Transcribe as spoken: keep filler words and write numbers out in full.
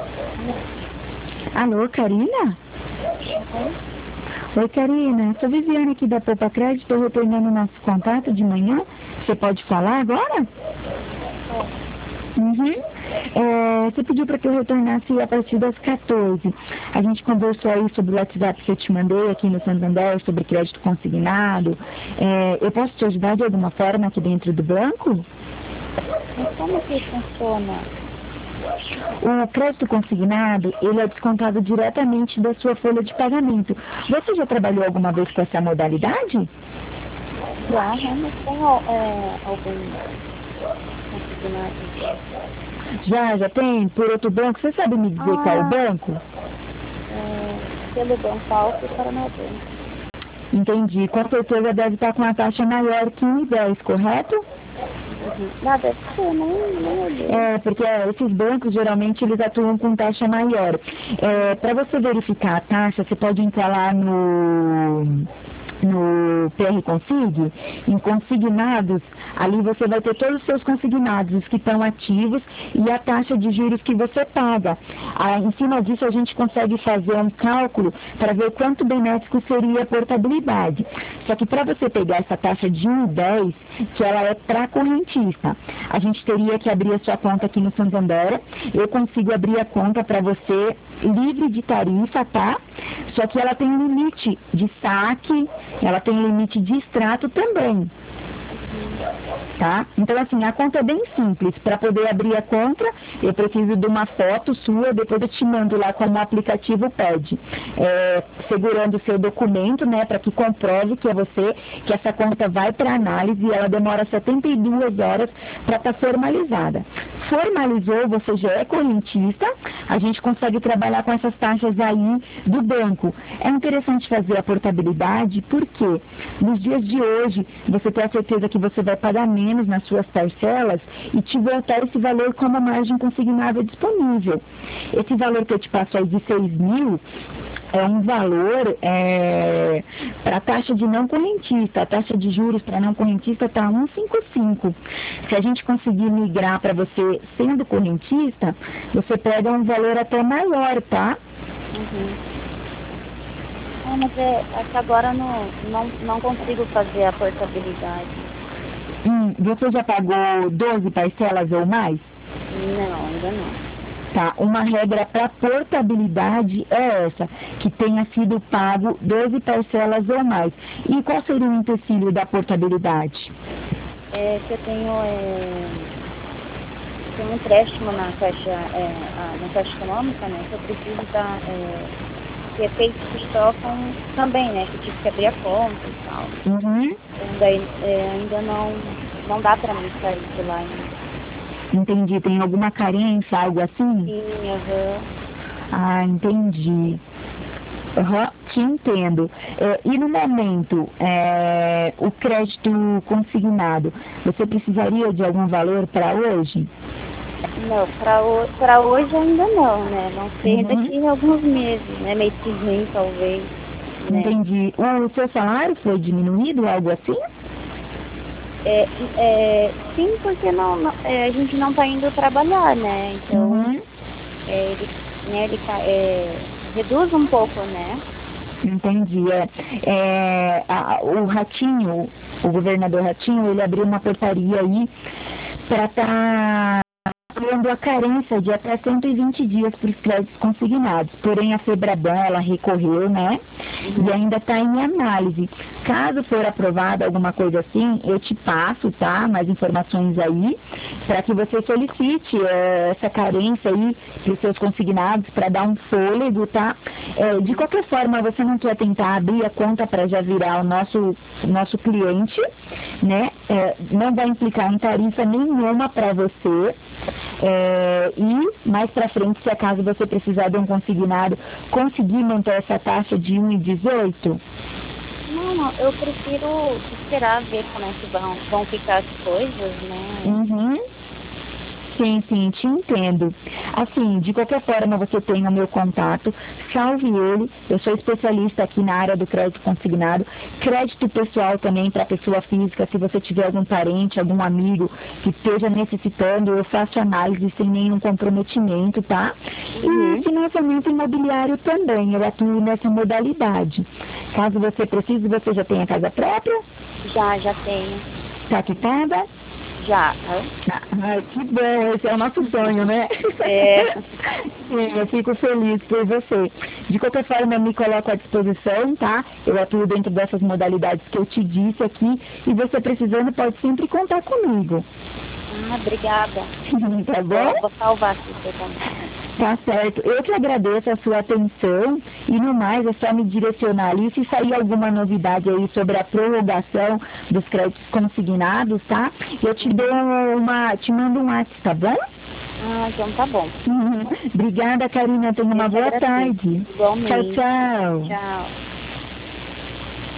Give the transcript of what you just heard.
Alô, Karina? Oi, Karina. Sou Viviane aqui da Poupa Crédito. Estou retornando o nosso contato de manhã. Você pode falar agora? Uhum. É, você pediu para que eu retornasse a partir das quatorze. A gente conversou aí sobre o WhatsApp que eu te mandei aqui no Santander, sobre crédito consignado. É, eu posso te ajudar de alguma forma aqui dentro do banco? Mas como que funciona? O crédito consignado, ele é descontado diretamente da sua folha de pagamento. Você já trabalhou alguma vez com essa modalidade? Já, né? Mas tem é, algum consignado? Já, já tem? Por outro banco? Você sabe me dizer qual é o Ah, banco? é, pelo Banco Alto e Paranaense. Entendi. Com certeza deve estar com uma taxa maior que um e dez, correto? Uhum. Não, deve ser, nem, nem olhei. É, porque é, esses bancos geralmente eles atuam com taxa maior. É, para você verificar a taxa, você pode entrar lá no no P R Consig, em consignados, ali você vai ter todos os seus consignados, os que estão ativos e a taxa de juros que você paga. Ah, em cima disso a gente consegue fazer um cálculo para ver quanto benéfico seria a portabilidade. Só que para você pegar essa taxa de um vírgula dez, que ela é para correntista, a gente teria que abrir a sua conta aqui no Santander. Eu consigo abrir a conta para você livre de tarifa, tá? Só que ela tem limite de saque, ela tem limite de extrato também. Tá? Então, assim, a conta é bem simples. Para poder abrir a conta, eu preciso de uma foto sua, depois eu te mando lá como o aplicativo pede. É, segurando o seu documento, né, para que comprove que é você, que essa conta vai para análise e ela demora setenta e duas horas para estar tá formalizada. Formalizou, você já é correntista, a gente consegue trabalhar com essas taxas aí do banco. É interessante fazer a portabilidade, porque nos dias de hoje, você tem a certeza que você vai pagar menos nas suas parcelas e te voltar esse valor como margem consignável disponível. Esse valor que eu te passo aí de seis mil é um valor é, para a taxa de não correntista. A taxa de juros para não correntista está um vírgula cinquenta e cinco. Se a gente conseguir migrar para você sendo correntista, você pega um valor até maior, tá? Uhum. É, mas é, é que agora não, não, não consigo fazer a portabilidade. Hum, você já pagou doze parcelas ou mais? Não, ainda não. Tá, uma regra para portabilidade é essa, que tenha sido pago doze parcelas ou mais. E qual seria o empecilho da portabilidade? É que eu tenho, é, tenho um empréstimo na Caixa, é, a, na Caixa Econômica, né? Que eu preciso dar, é, que é feito que tocam também, né? Que eu tive que abrir a conta e tal. Uhum. Então, daí, é, ainda não, não dá para mim sair de lá ainda. Entendi, tem alguma carência, algo assim? Sim, eu vou. Ah, entendi. Uhum, te entendo. É, e no momento, é, o crédito consignado, você precisaria de algum valor para hoje? Não, para hoje ainda não, né? Não sei Uhum. daqui a alguns meses, né? Mês que vem, talvez, né? Entendi. O seu salário foi diminuído, algo assim? É, é, sim, porque não, não, é, a gente não está indo trabalhar, né? Então, Uhum. é, ele, né, ele é, reduz um pouco, né? Entendi. É, é, a, o Ratinho, o governador Ratinho, ele abriu uma portaria aí para estar tendo a carência de até cento e vinte dias para os créditos consignados. Porém, a Febraban, ela recorreu, né? Uhum. E ainda está em análise. Caso for aprovada alguma coisa assim, eu te passo, tá? Mais informações aí, para que você solicite é, essa carência aí para os seus consignados, para dar um fôlego, tá? É, de qualquer forma, você não quer tentar abrir a conta para já virar o nosso, nosso cliente, né? É, não vai implicar em tarifa nenhuma para você. É, e mais para frente, se acaso você precisar de um consignado, conseguir manter essa taxa de um vírgula dezoito? Não, não, eu prefiro esperar ver como é que vão, vão ficar as coisas, né? Uhum. Sim, sim, te entendo. Assim, de qualquer forma, você tem o meu contato, salve ele. Eu sou especialista aqui na área do crédito consignado. Crédito pessoal também para pessoa física, se você tiver algum parente, algum amigo que esteja necessitando, eu faço análise sem nenhum comprometimento, tá? Uhum. E financiamento imobiliário também, eu atuo nessa modalidade. Caso você precise, você já tem a casa própria? Já, já tenho. Está quitada? Já. Ah, que bom, esse é o nosso sonho, né? É. Sim, eu fico feliz por você. De qualquer forma, eu me coloco à disposição, tá? Eu atuo dentro dessas modalidades que eu te disse aqui e você precisando pode sempre contar comigo. Ah, obrigada. Tá bom? Eu vou salvar aqui seu contato. Tá certo. Eu que agradeço a sua atenção e no mais é só me direcionar ali se sair alguma novidade aí sobre a prorrogação dos créditos consignados, tá? Eu te dou uma, te mando um WhatsApp, tá bom? Ah, então tá bom. Obrigada, Karina. Tenha uma Eu que boa agradeço. tarde. Igualmente. Tchau, tchau. Tchau.